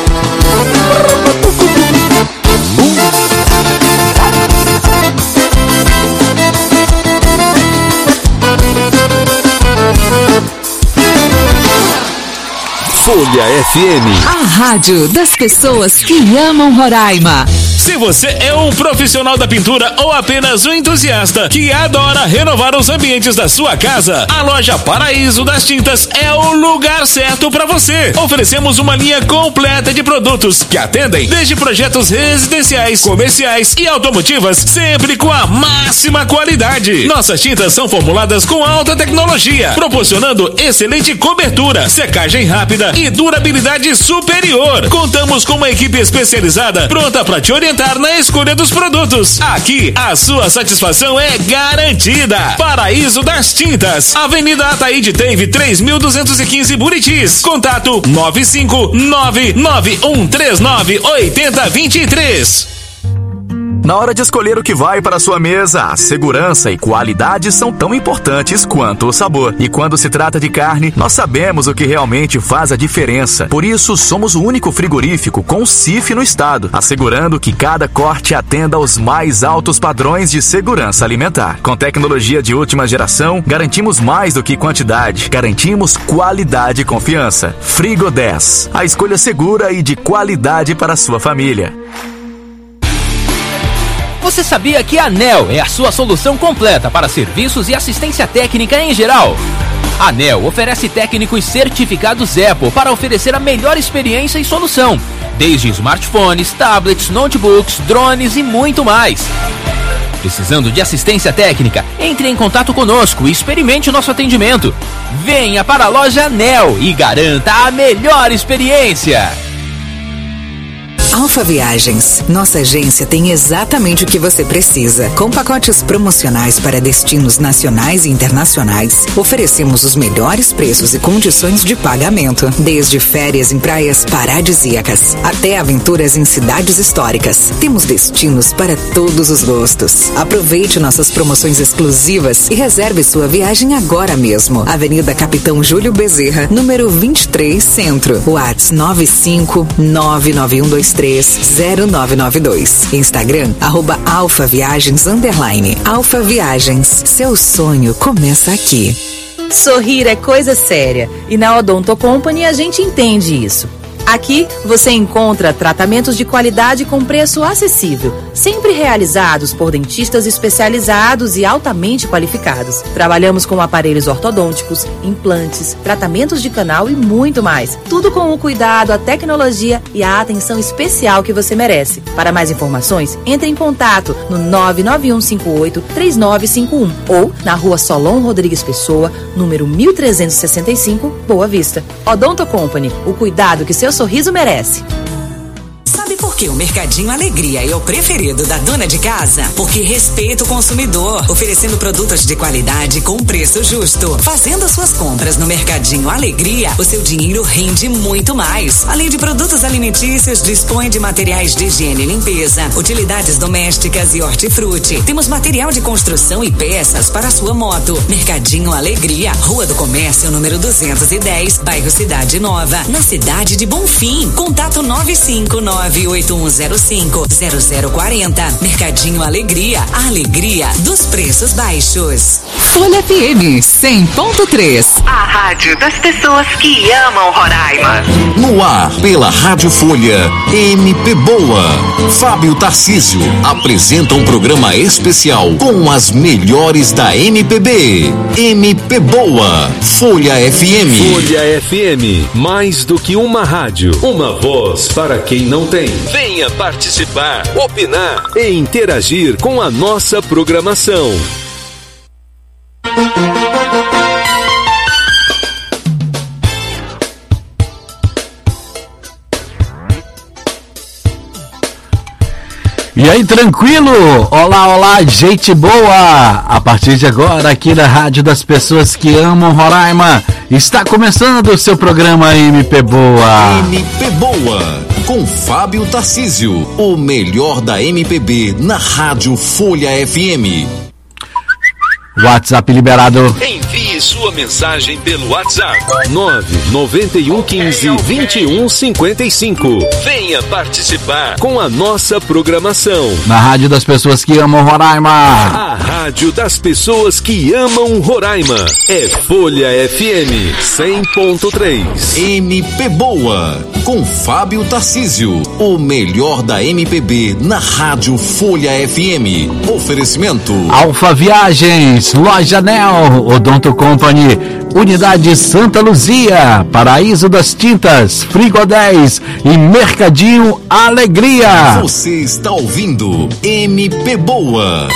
Folha F M. A rádio das pessoas que amam Roraima. Se você é um profissional da pintura ou apenas um entusiasta que adora renovar os ambientes da sua casa, a loja Paraíso das Tintas é o lugar certo para você. Oferecemos uma linha completa de produtos que atendem desde projetos residenciais, comerciais e automotivas, sempre com a máxima qualidade. Nossas tintas são formuladas com alta tecnologia, proporcionando excelente cobertura, secagem rápida e durabilidade superior. Contamos com uma equipe especializada pronta para te orientar na escolha dos produtos. Aqui a sua satisfação é garantida. Paraíso das Tintas, Avenida Ataíde Teve três mil duzentos e quinze, Buritis. Contato nove cinco nove nove um três nove oito zero dois três. Na hora de escolher o que vai para a sua mesa, a segurança e qualidade são tão importantes quanto o sabor. E quando se trata de carne, nós sabemos o que realmente faz a diferença. Por isso, somos o único frigorífico com C I F no estado, assegurando que cada corte atenda aos mais altos padrões de segurança alimentar. Com tecnologia de última geração, garantimos mais do que quantidade, garantimos qualidade e confiança. Frigo dez, a escolha segura e de qualidade para a sua família. Você sabia que a ANEEL é a sua solução completa para serviços e assistência técnica em geral? A ANEEL oferece técnicos certificados Apple para oferecer a melhor experiência e solução, desde smartphones, tablets, notebooks, drones e muito mais. Precisando de assistência técnica? Entre em contato conosco e experimente o nosso atendimento. Venha para a loja ANEEL e garanta a melhor experiência. Alfa Viagens. Nossa agência tem exatamente o que você precisa. Com pacotes promocionais para destinos nacionais e internacionais, oferecemos os melhores preços e condições de pagamento. Desde férias em praias paradisíacas até aventuras em cidades históricas. Temos destinos para todos os gostos. Aproveite nossas promoções exclusivas e reserve sua viagem agora mesmo. Avenida Capitão Júlio Bezerra, número vinte e três, Centro. WhatsApp nove cinco nove nove um dois três zero nove nove dois. Instagram, arroba Alfa Viagens underline. Alfa Viagens, seu sonho começa aqui. Sorrir é coisa séria e na Odonto Company a gente entende isso. Aqui você encontra tratamentos de qualidade com preço acessível, sempre realizados por dentistas especializados e altamente qualificados. Trabalhamos com aparelhos ortodônticos, implantes, tratamentos de canal e muito mais. Tudo com o cuidado, a tecnologia e a atenção especial que você merece. Para mais informações, entre em contato no nove nove um cinco oito três nove cinco um ou na rua Solon Rodrigues Pessoa, número mil trezentos e sessenta e cinco, Boa Vista. Odonto Company, o cuidado que seu sorriso merece. Sabe por Por que o Mercadinho Alegria é o preferido da dona de casa? Porque respeita o consumidor, oferecendo produtos de qualidade com preço justo. Fazendo suas compras no Mercadinho Alegria, o seu dinheiro rende muito mais. Além de produtos alimentícios, dispõe de materiais de higiene e limpeza, utilidades domésticas e hortifruti. Temos material de construção e peças para a sua moto. Mercadinho Alegria, Rua do Comércio, número duzentos e dez, bairro Cidade Nova, na cidade de Bonfim. Contato nove cinco nove oito um zero cinco zero zero quatro zero. Mercadinho Alegria, a alegria dos preços baixos. Folha F M cem ponto três. A rádio das pessoas que amam Roraima. No ar, pela Rádio Folha, M P Boa. Fábio Tarcísio apresenta um programa especial com as melhores da M P B. M P Boa, Folha F M. Folha F M, mais do que uma rádio, uma voz para quem não tem. Venha participar, opinar e interagir com a nossa programação. E aí, tranquilo? Olá, olá, gente boa! A partir de agora, aqui na Rádio das Pessoas que Amam Roraima, está começando o seu programa M P Boa. M P Boa, com Fábio Tarcísio, o melhor da M P B na Rádio Folha F M. WhatsApp liberado. Envie sua mensagem pelo WhatsApp nove nove um um cinco dois um cinco cinco. Venha participar com a nossa programação. Na Rádio das Pessoas que Amam Roraima. A Rádio das Pessoas que Amam Roraima. É Folha F M cem ponto três. M P Boa, com Fábio Tarcísio, o melhor da M P B na Rádio Folha F M. Oferecimento Alfa Viagens, Loja Nel, Odonto Company, Unidade Santa Luzia, Paraíso das Tintas, Frigo dez e Mercadinho Alegria. Você está ouvindo M P Boa.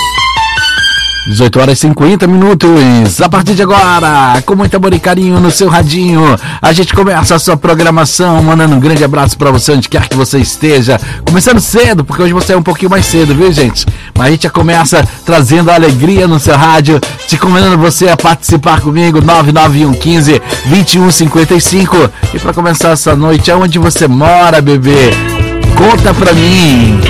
dezoito horas e cinquenta minutos. A partir de agora, com muito amor e carinho no seu radinho, a gente começa a sua programação, mandando um grande abraço pra você onde quer que você esteja. Começando cedo, porque hoje você é um pouquinho mais cedo, viu, gente? Mas a gente já começa trazendo alegria no seu rádio, te convidando você a participar comigo, nove nove um um cinco dois um cinco cinco. E pra começar essa noite, aonde você mora, bebê? Conta pra mim.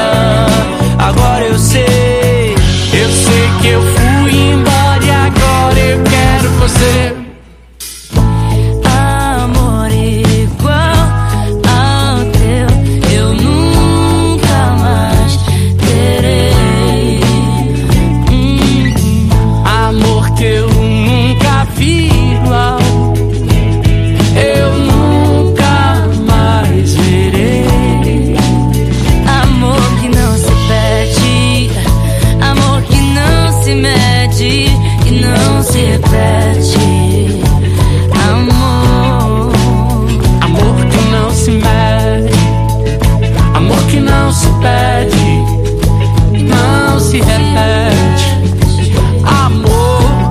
Eu sei que eu fui embora e agora perde e não se repete. Amor, amor que não se mede, amor que não se pede, não se repete. Amor,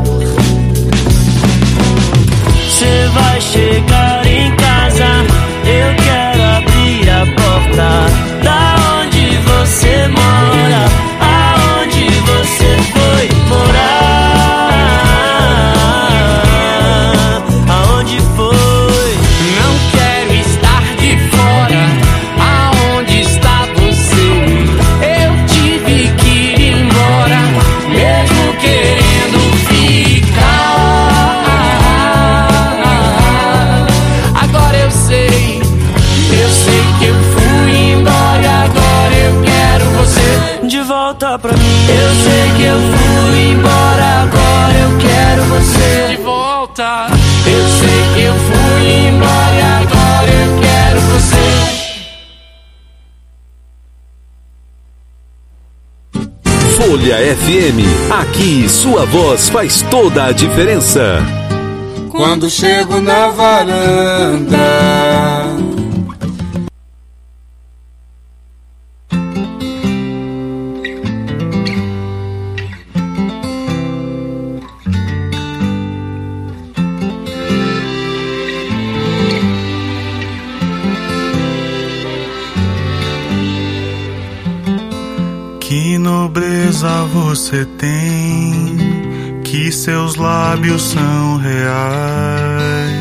cê vai chegar em casa, eu quero abrir a porta. Da onde você mora, aonde você foi morar, aonde foi? Não quero estar de fora, aonde está você? Eu tive que ir embora, mesmo querendo ficar. Agora eu sei, eu sei que eu fui embora e agora eu quero você de volta pra mim. Eu sei que eu fui embora, agora eu quero você de volta. Eu sei que eu fui embora e agora eu quero você. Folha F M, aqui sua voz faz toda a diferença. Quando chego na varanda, que nobreza você tem, que seus lábios são reais,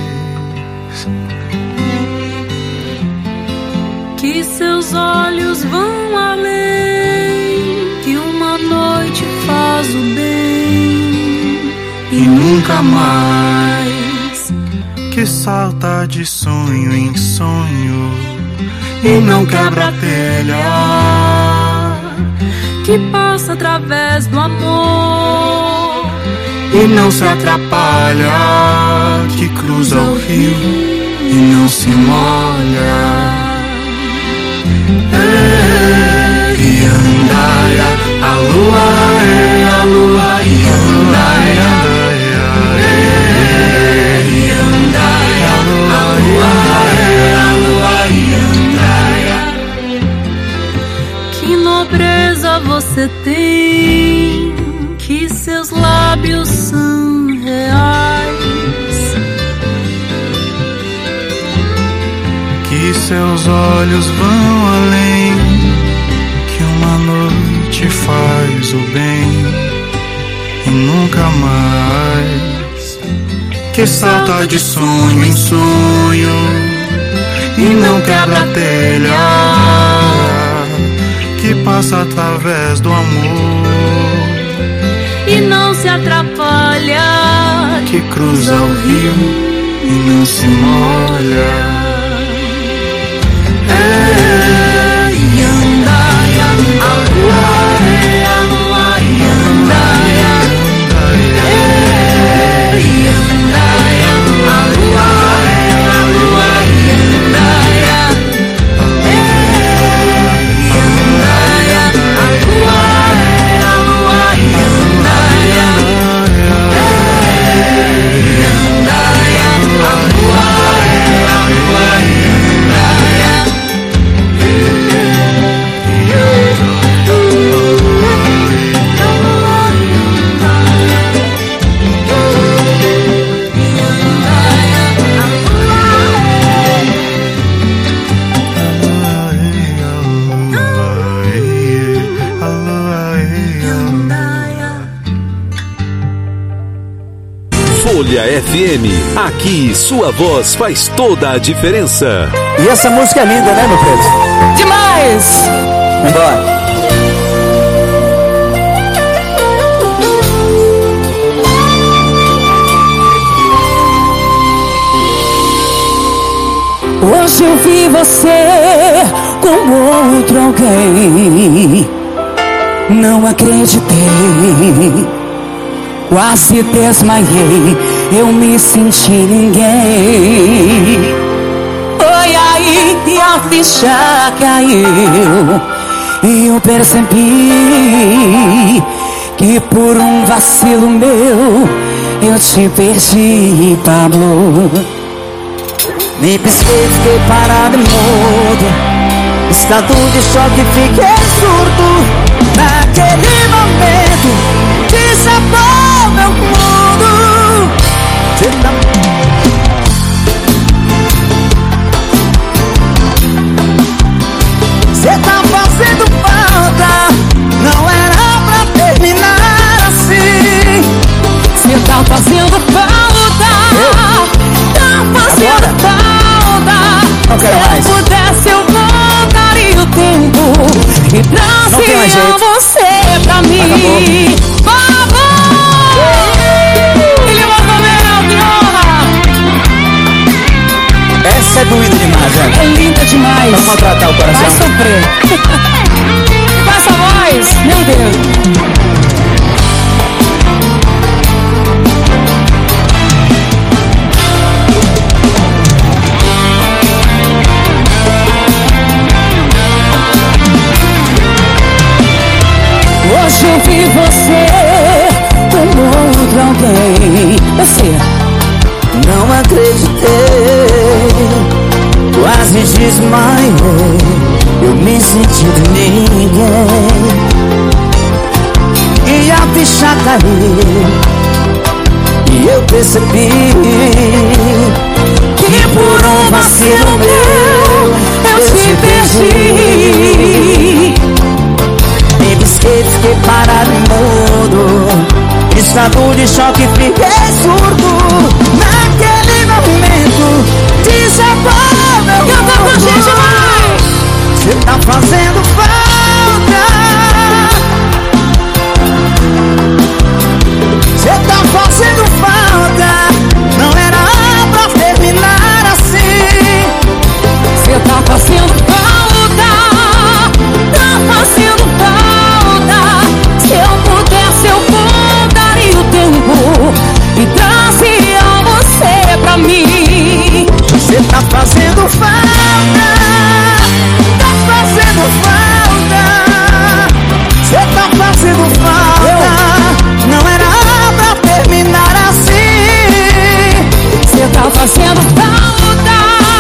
que seus olhos vão além, que uma noite faz o bem e nunca mais, que salta de sonho em sonho e não quebra a telha, que passa através do amor e não se atrapalha, que cruza o rio e não se molha. E andaia, a lua é a lua e andaia, e andaia, a lua é a lua e andaia. Que nobreza você tem, que seus lábios são reais, que seus olhos vão além, que uma noite faz o bem e nunca mais, que salta de sonho em sonho e não quebra a telha, que passa através do amor e não se atrapalha, que cruza o rio e não se molha. É, e andaia, a lua é a lua e andaia, é, e andaia, a lua é a lua e andaia, é, e andaia, a lua é a lua e andaia, é, e andaia, a lua é a lua e andaia. Folha F M, aqui sua voz faz toda a diferença. E essa música é linda, né, meu preto? Demais! Vambora. Hoje eu vi você com outro alguém, não acreditei, quase desmaiei, eu me senti ninguém. Foi aí que a ficha caiu e eu percebi que E por um vacilo meu eu te perdi, Pablo. Nem pisquei, fiquei parado e mudo, estado de choque, fiquei surdo. Naquele momento desabou meu mundo. Cê tá fazendo falta, não era pra terminar assim. Cê tá fazendo falta, tá fazendo Agora. falta. Não quero Se mais. eu pudesse eu voltaria o tempo e Não tem mais trazia jeito. você pra mim. Vamos! Ele mandou melhor que honra. Essa é doída demais, velho. É linda demais. Vamos maltratar o coração. Vai sofrer. Faça a voz, meu Deus. Hoje eu vi você com outro alguém. Você não acreditei, quase desmaiei. Eu me senti de ninguém e a ficha caiu. E eu percebi que por um vacilo meu eu te perdi. Me pisquei, fiquei parado e mudo, estado de choque, fiquei surdo. Naquele momento desabou meu mundo. Canta com a gente, vai! Cê tá fazendo falta, cê tá fazendo falta, não era pra terminar assim. Cê tá fazendo falta, tá fazendo falta. Se eu pudesse eu voltaria o tempo e trazia você pra mim. Cê tá fazendo falta, tá fazendo falta. Cê tá fazendo falta, não era pra terminar assim. Cê tá fazendo falta,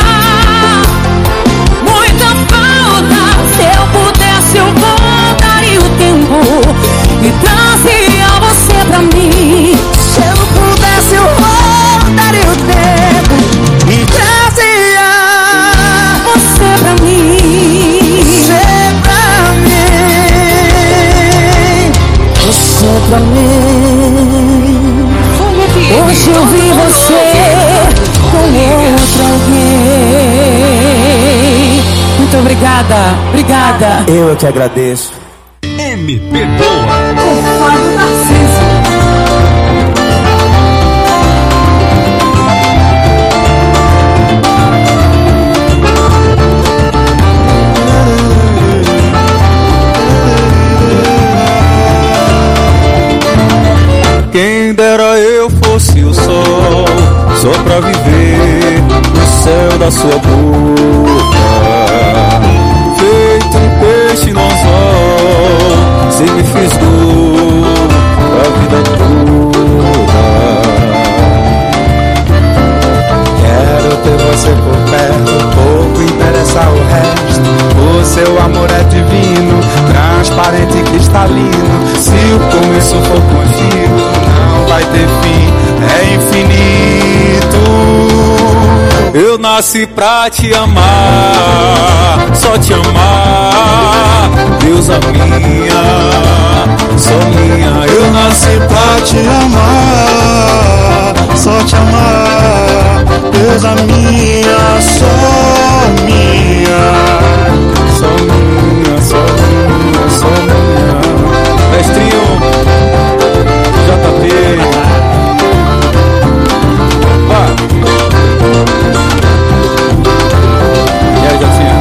muita falta. Se eu pudesse eu voltaria o tempo e trazia você pra mim. Se eu pudesse eu voltaria o tempo e trazia você pra mim. Você pra mim, você pra mim. Hoje eu vi você com outro alguém. Muito obrigada, obrigada. Eu é que agradeço. M P Boa. Com Fábio Narciso. Quem dera eu fosse o sol, só pra viver no céu da sua boca. Feito um peixe no anzol, se me fisgou a vida toda. Quero ter você por perto, pouco interessa o resto. O seu amor é divino, transparente e cristalino. Se o começo for contigo, não vai ter fim, é infinito. Eu nasci pra te amar, só te amar, deusa minha, só minha. Eu nasci pra te amar, só te amar, deusa minha, só minha. Só minha, só minha, só minha. Mestrinho J P. Vai. E aí, Jacinha?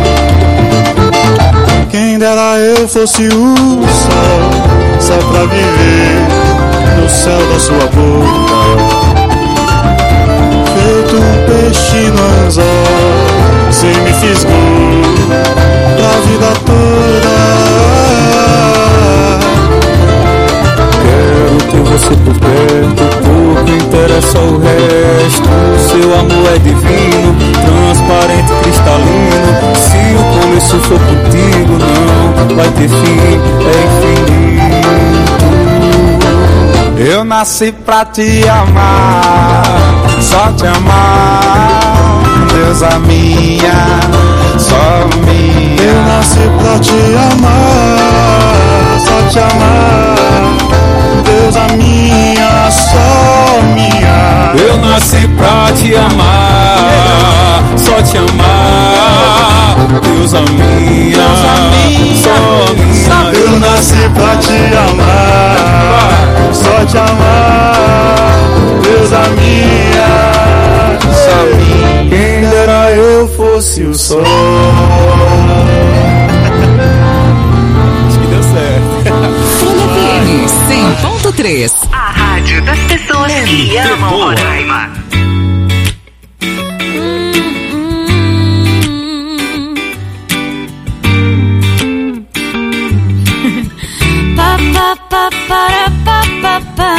Quem dera eu fosse o sol, só pra viver no céu da sua boca. Feito um peixe no anzol, se me fisgou pra vida toda. o resto. Seu amor é divino, transparente, cristalino. Se o começo for contigo, não vai ter fim, é infinito. Eu nasci pra te amar, só te amar, deusa minha, só minha. Eu nasci pra te amar, só te amar, deusa minha, só minha. Eu nasci pra te amar, só te amar, deusa minha, só minha. Eu nasci pra te amar, só te amar, deusa minha, só minha. Quem dera eu fosse o sol. Acho que deu certo. Folha F M cem ponto três. A rádio das pessoas que amam Roraima. Pa pa pa para pa pa pa.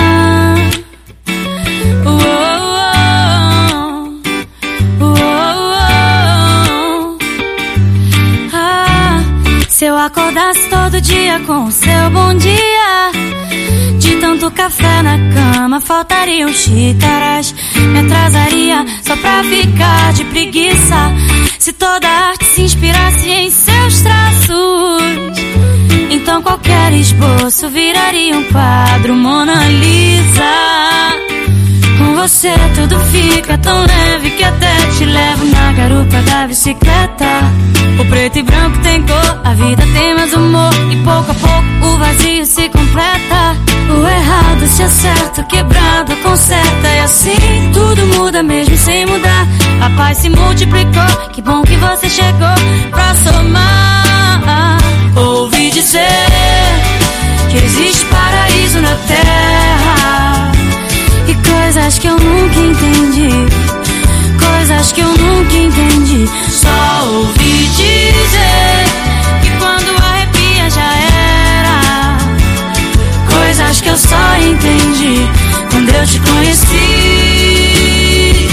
Se eu acordasse todo dia com o seu bom dia, de tanto café na cama faltariam xícaras. Me atrasaria só pra ficar de preguiça. Se toda arte se inspirasse em seus traços, então qualquer esboço viraria um quadro Mona Lisa. Com você tudo fica tão leve que até te levo na garupa da bicicleta. O preto e branco tem cor, a vida tem mais humor, e pouco a pouco o vazio se completa. O errado se acerta, o quebrado conserta, e assim tudo muda mesmo sem mudar. A paz se multiplicou, que bom que você chegou pra somar. Ouvi dizer que existe paraíso na terra, e coisas que eu nunca entendi, coisas que eu nunca entendi. Só ouvi dizer que quando arrepia já era, coisas que eu só entendi quando eu te conheci.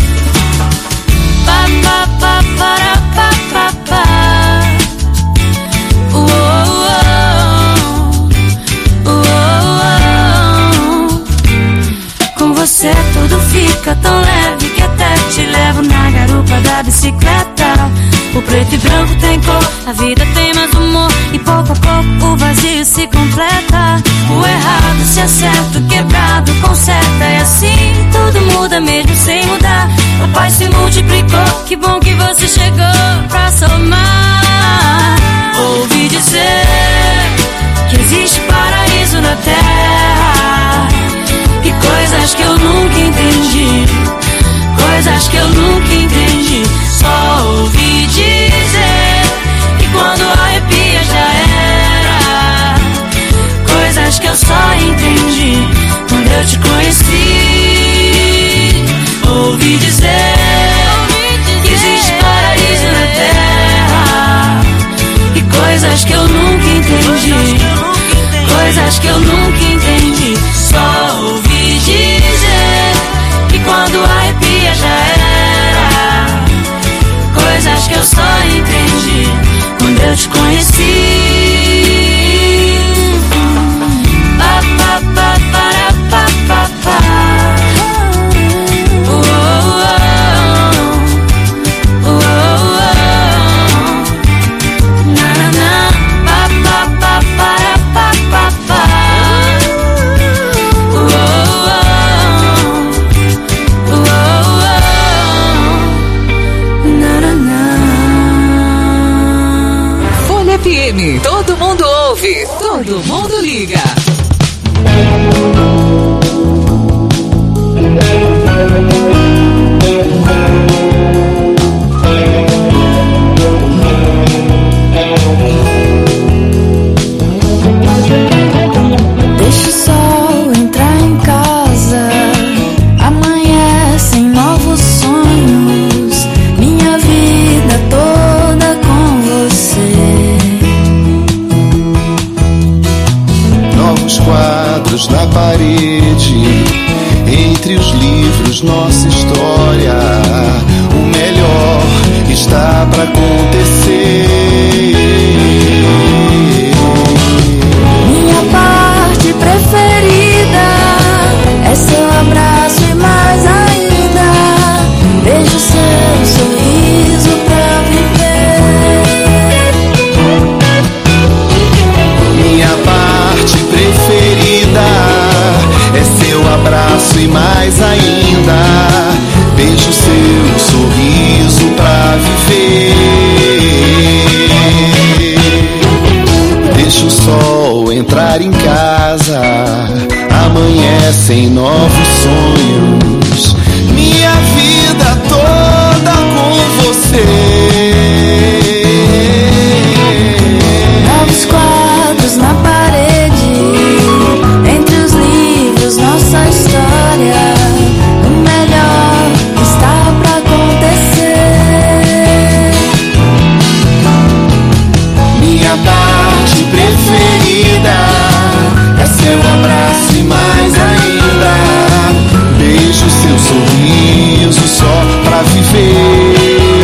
Pa pa pa para pa pa pa. Com você tudo fica tão leve que até te levo na garupa da bicicleta. O preto e branco tem cor, a vida tem mais humor, e pouco a pouco o vazio se completa. O errado se acerta, o quebrado conserta, e assim tudo muda mesmo sem mudar. A paz se multiplicou, que bom que você chegou pra somar. Ouvi dizer que existe paraíso na terra, e coisas que eu nunca entendi, coisas que eu nunca entendi. Só ouvi dizer que quando arrepia já era, coisas que eu só entendi quando eu te conheci. Ouvi dizer que existe paraíso na terra, e coisas que eu nunca entendi, coisas que eu nunca entendi. Só ouvi dizer que quando arrepia já era, coisas que eu só entendi quando eu te conheci. Pa pa pa para pa pa pa. Oh, oh, oh. Oh, oh. Na na na. Pa pa pa para pa pa pa. F M, todo mundo ouve, todo mundo liga. Deixa o sol entrar em casa, amanhecem novos sonhos, minha vida toda com você. Novos quadros na parede, entre os livros, nossa história. O melhor está pra acontecer. Minha parte preferida é seu abraço e mais ainda beijo seu sorriso pra viver. Minha parte preferida é seu abraço e mais ainda beijo seu sorriso pra viver. Deixa o sol entrar em casa, amanhecem novos sonhos. Minha vida toda com você. Novos quadros na parede, entre os livros, nossa história. O melhor está pra acontecer. Minha parte preferida é seu abraço e mais ainda beijo seu sorriso só pra viver.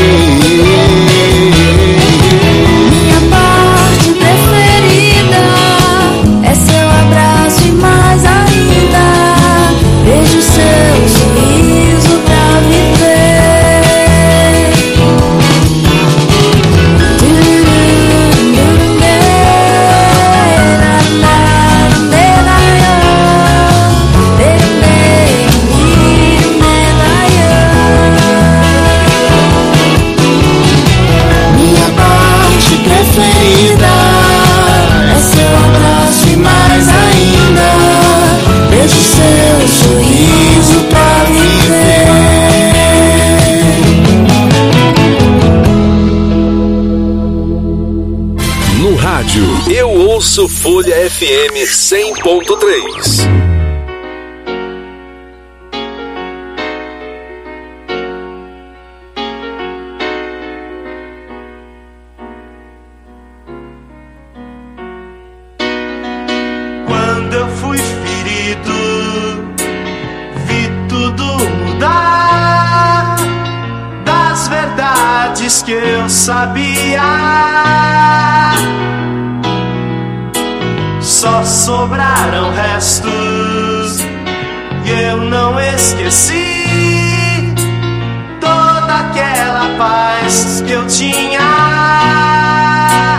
Minha parte preferida é seu abraço e mais ainda beijo seu sorriso pra viver. Minha parte preferida é seu abraço e mais ainda beijo seu sorriso pra viver. No rádio, eu ouço Folha F M cem ponto três. Quando eu fui ferido, vi tudo mudar. Das verdades que eu sabia, só sobraram restos. E eu não esqueci toda aquela paz que eu tinha.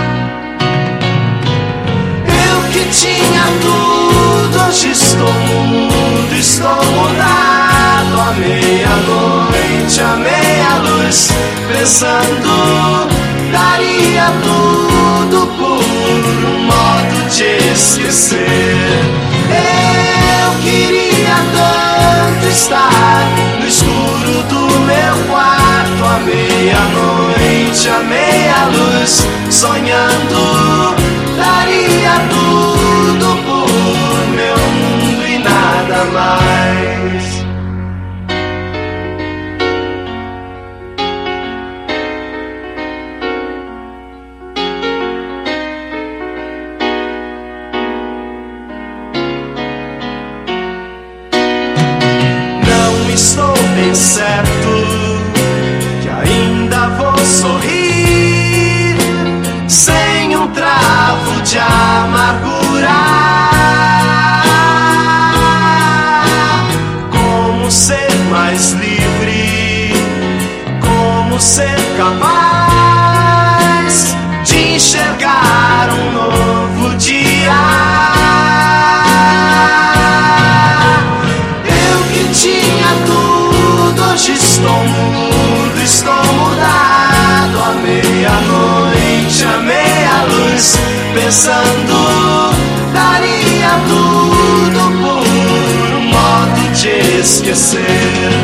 Eu que tinha tudo, hoje estou mudo, estou mudado. À meia-noite, à meia-luz, pensando, daria tudo por um modo de esquecer. Eu queria tanto estar no escuro do meu quarto, à meia-noite, à meia-luz, sonhando, daria tudo por meu mundo e nada mais. Não estou bem certo que ainda vou sorrir sem um travo de amargura. Como ser mais livre, como ser capaz de enxergar um novo dia. Eu que tinha tudo, hoje estou mudo, estou mudado. À meia-noite, à meia-luz, pensando, daria tudo por um modo de esquecer.